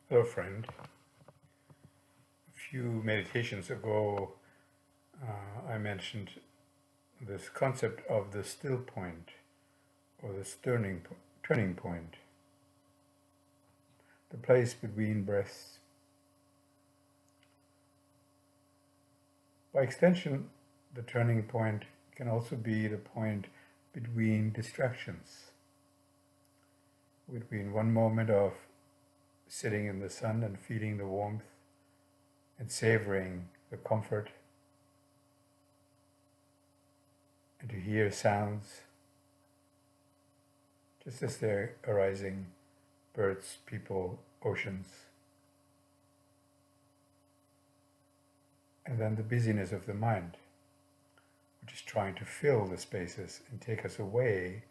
Hello, friend. A few meditations ago, I mentioned this concept of the still point or the turning point, the place between breaths. By extension, the turning point can also be the point between distractions, between one moment of sitting in the sun and feeling the warmth and savoring the comfort, and to hear sounds just as they're arising, birds, people, oceans, and then the busyness of the mind, which is trying to fill the spaces and take us away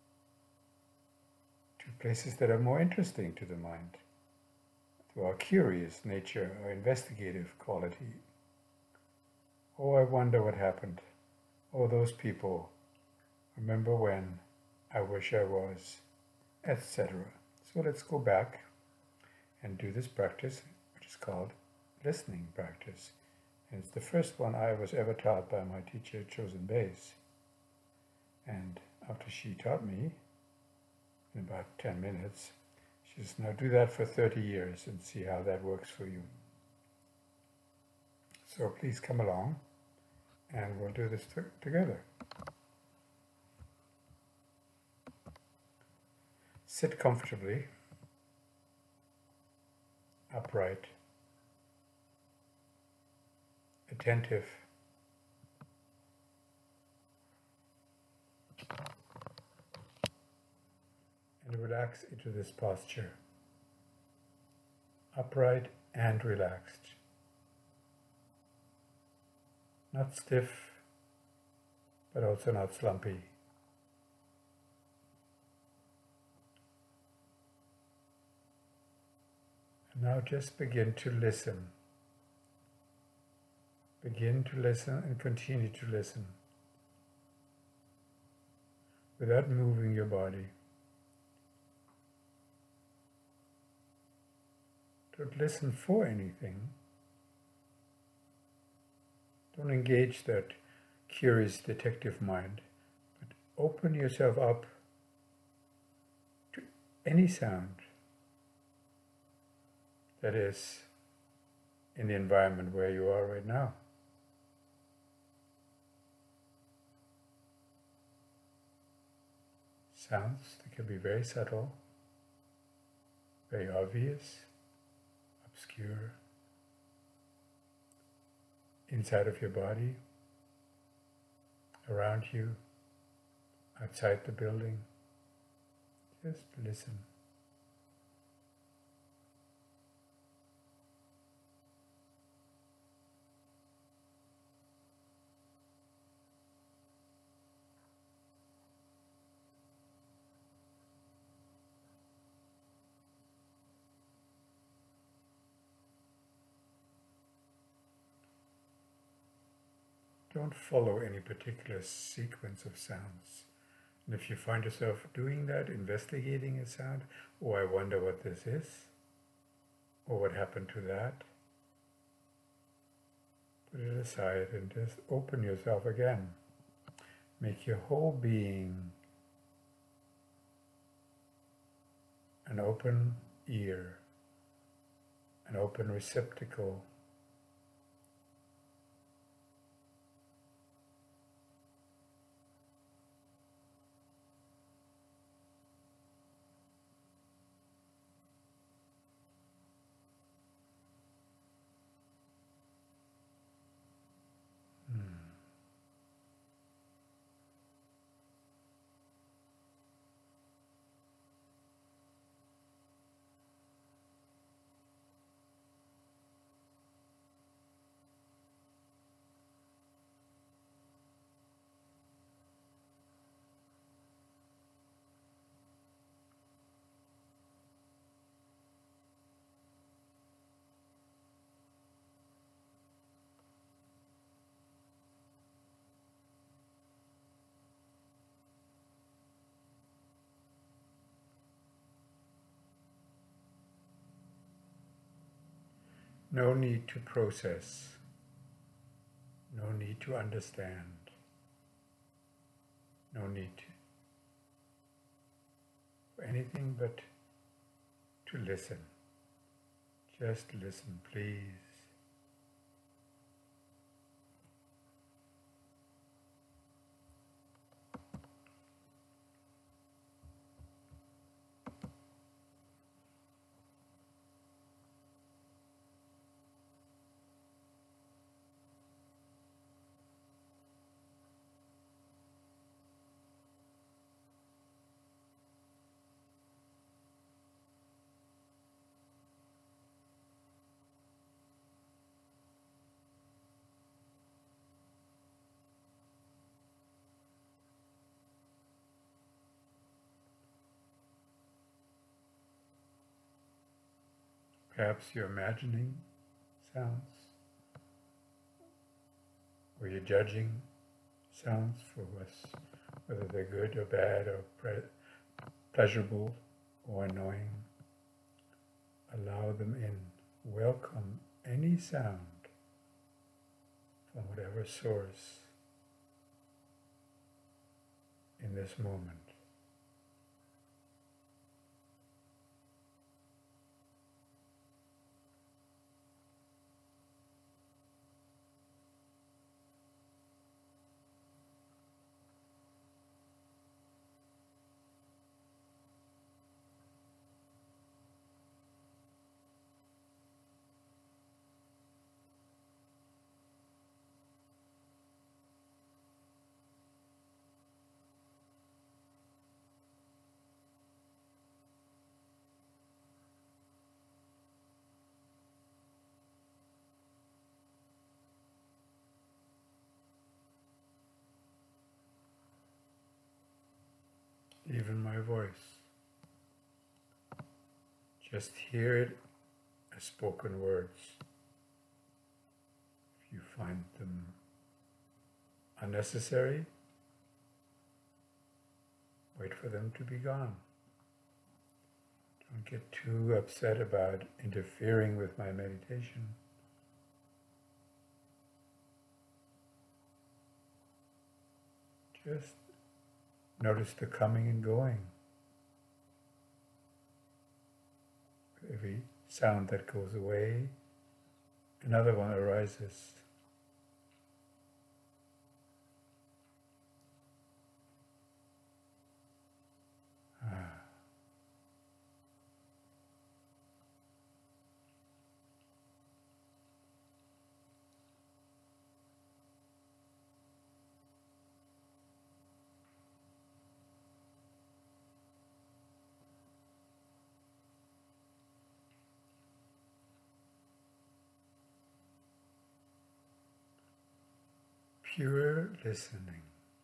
to places that are more interesting to the mind, to our curious nature, our investigative quality. Oh, I wonder what happened. Oh, those people. Remember when? I wish I was, etc. So let's go back and do this practice, which is called listening practice. And it's the first one I was ever taught by my teacher, Chosen Bays. And after she taught me, in about 10 minutes, she says, now do that for 30 years and see how that works for you. So please come along and we'll do this together. Sit comfortably, upright, attentive, and relax into this posture, upright and relaxed, not stiff, but also not slumpy. And now just begin to listen. Begin to listen and continue to listen without moving your body. Don't listen for anything. Don't engage that curious detective mind, but open yourself up to any sound that is in the environment where you are right now. Sounds that can be very subtle, very obvious, obscure, inside of your body, around you, outside the building. Just listen. Don't follow any particular sequence of sounds. And if you find yourself doing that, investigating a sound, oh, I wonder what this is, or what happened to that, put it aside and just open yourself again. Make your whole being an open ear, an open receptacle. No need to process, no need to understand, no need for anything but to listen. Just listen, please. Perhaps you're imagining sounds, or you're judging sounds for whether they're good or bad or pleasurable or annoying. Allow them in. Welcome any sound from whatever source in this moment. Even my voice. Just hear it as spoken words. If you find them unnecessary, wait for them to be gone. Don't get too upset about interfering with my meditation. Just notice the coming and going. Every sound that goes away, another one arises. Pure listening.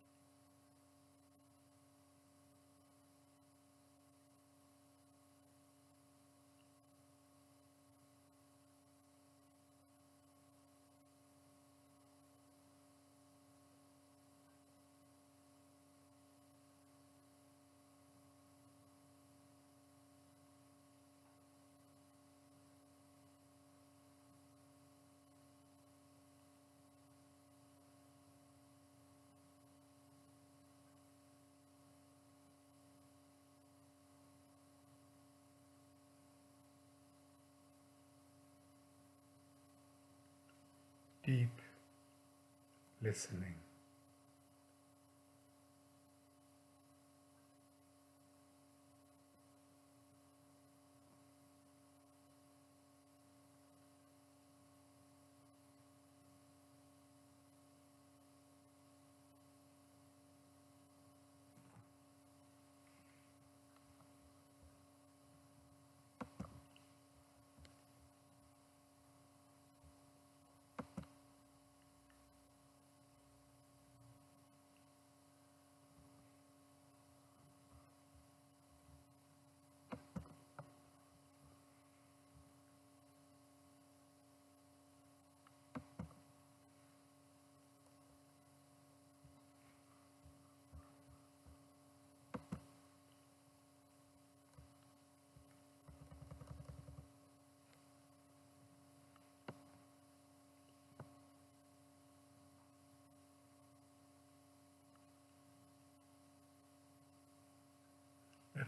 Deep listening.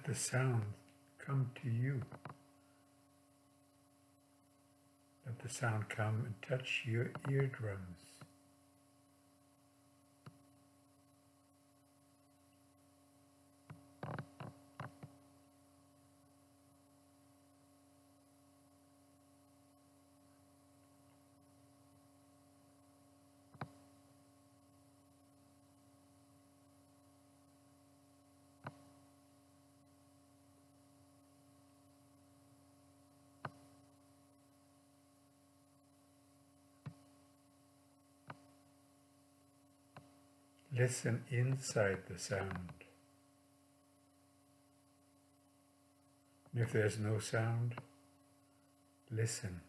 the sound come to you. Let the sound come and touch your eardrums. Listen inside the sound. And if there's no sound, listen.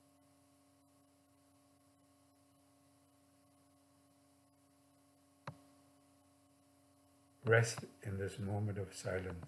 Rest in this moment of silence.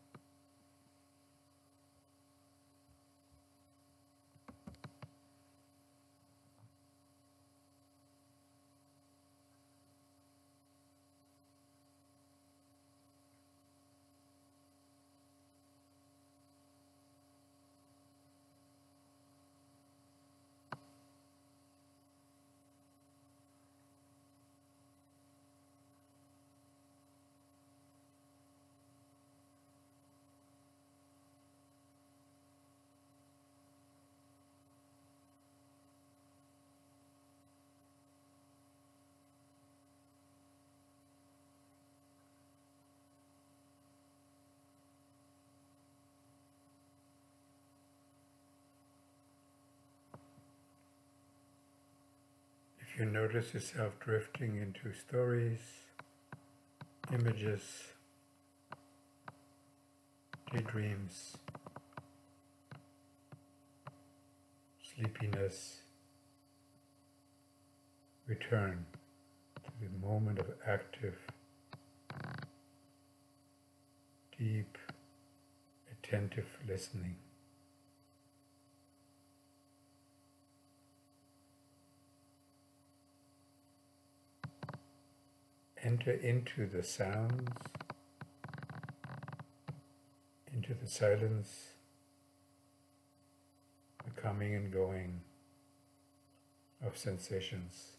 If you notice yourself drifting into stories, images, daydreams, sleepiness, return to the moment of active, deep, attentive listening. Enter into the sounds, into the silence, the coming and going of sensations.